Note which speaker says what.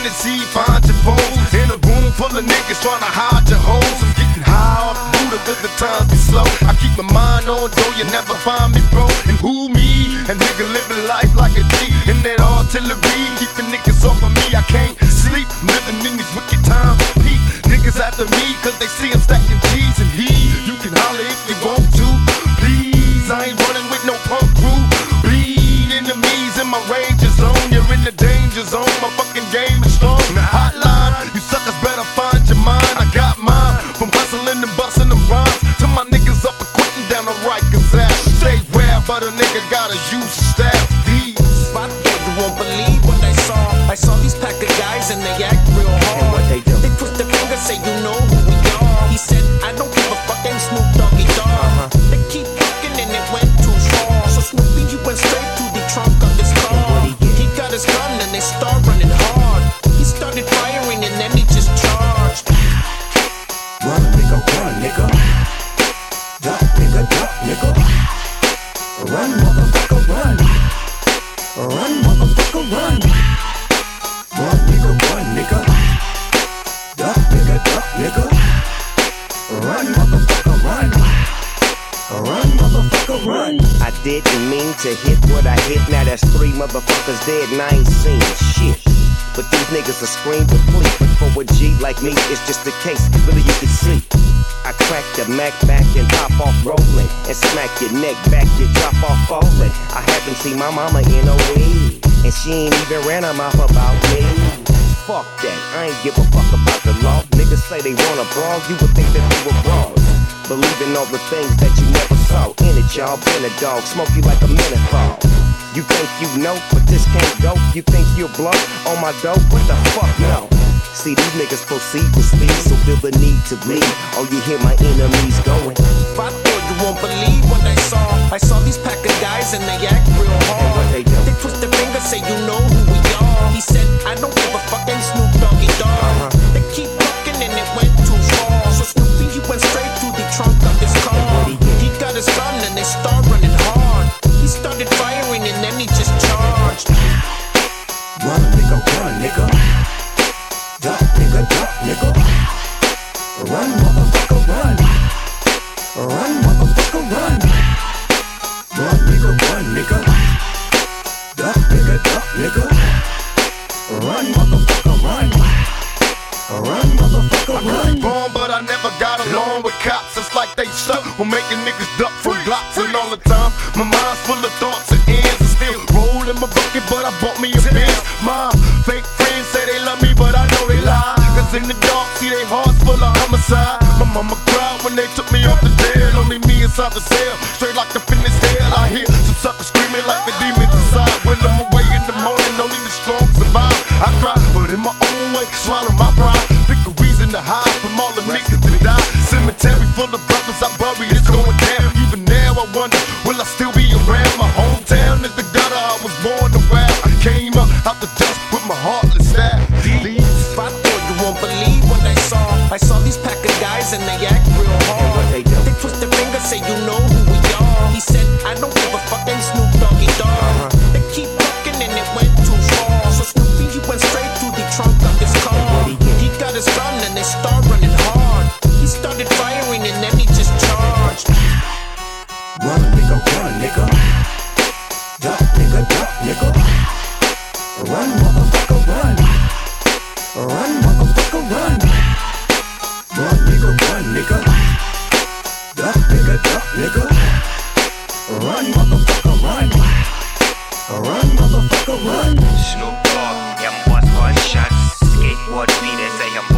Speaker 1: Hennessy, find your foes. In a room full of niggas trying to hide your hoes. I'm getting high off Buddha cause the times be slow. I keep my mind on dough, you never find me broke. And who me? A nigga living life like a G. In that artillery, keeping niggas off of me. I can't sleep, living in these wicked times. Peak niggas after me cause they see I'm stacking G's and he. You can holler if you want to, please. I ain't running with no punk crew. Bleed enemies in my Ranger zone. You're in the danger zone, my fucking game is strong. Hotline, you suckers better find your mind. I got mine, from hustling and busting them rhymes to my niggas up and quitting down the Rikers ass. Stay rare, but a nigga gotta use the staff. These
Speaker 2: you won't believe what I saw. I saw these pack of guys and they act real hard.
Speaker 3: And what they do?
Speaker 2: They twist their fingers, say you know who we are. He said, I don't give a fucking Snoop Doggy Dogg. They keep talking and it went too far. So Snoopy, he went straight to the trunk of his car. He got his gun and they start running hard. He started firing and then he just charged.
Speaker 3: Run, nigga, run, nigga. Duck, nigga, duck, nigga. Run, motherfucker, run. Run, motherfucker, run. Run, nigga, run, nigga. Duck, nigga, duck, nigga. Run, motherfucker, run. Run, motherfucker, run.
Speaker 4: I didn't mean to hit what I hit. Now that's 3 motherfuckers dead and I ain't seen shit. But these niggas will scream with plea. But for a G like me, it's just a case. Really, you can see. I crack the Mac back and pop off rolling. And smack your neck back, you drop off falling. I haven't seen my mama in a week. And she ain't even ran her mouth about me. Fuck that, I ain't give a fuck about the law. Niggas say they wanna brawl, you would think that they were brawls. Believing all the things that you never saw. In it, y'all, been a dog, smoke you like a menthol. You think you know, but this can't go. You think you'll blow on my dough? What the fuck, no. See, these niggas proceed with speed, so feel the need to bleed. Oh, you hear my enemies going.
Speaker 2: You won't believe what I saw. I saw these pack of guys and they act real hard.
Speaker 4: And what they do?
Speaker 2: They twist their fingers, say you know who we are. He said, I don't give a fucking Snoop Doggy Dogg. They keep talking and it went too far. So Snoopy, he went straight to the trunk of his car. He got his gun and they start running hard. He started firing and then he just charged.
Speaker 3: Run, nigga, run, nigga. Duck, nigga, duck, nigga. Run, motherfucker, run. Run, motherfucker, run. Run, nigga, run, nigga. Duck, nigga, duck, nigga. Run, motherfucker, run. Run, motherfucker, run.
Speaker 1: born, but I never got along with cops. It's like they stuck on making niggas duck from glocks. And all the time, my mind's full of thoughts and ends. I still roll in my bucket, but I bought me a Benz. My fake friends say they love me, but I know they lie. Cause in the dark, see they hearts full of homicide. My mama cried when they took me off the jail. Only me inside the cell, straight like the fitness hell. I hear some suckers screaming like the demons inside. When I'm away in the morning, only the strong survive. I cry, but in my own way, swallow my pride. Pick a reason to hide from all the niggas that die. Cemetery full of brothers I bury, it's going down. Even now I wonder, will I still be around? My hometown is the gutter, I was born around. I came up out the dust with my heartless style.
Speaker 2: If I thought you won't believe what I saw. I saw these pack of guys and they act real hard.
Speaker 4: And what they do?
Speaker 2: They twist their fingers, say you know who we are. He said, I don't give a fucking Snoop Doggy Dogg. They keep talking and it went too far. So Snoopy, he went straight to the trunk of his car. He got his gun and they start running hard. He started firing and then he just charged.
Speaker 3: Run, nigga, run, nigga. Duck, nigga, duck, nigga. Run, motherfucker, run. Run, motherfucker, run. Run, nigga, run, nigga. Duck, nigga, duck, nigga. Run, motherfucker, run. Run, motherfucker, run.
Speaker 5: Snoop Dogg, young boss, gun shots. Skateboard beat, they say I'm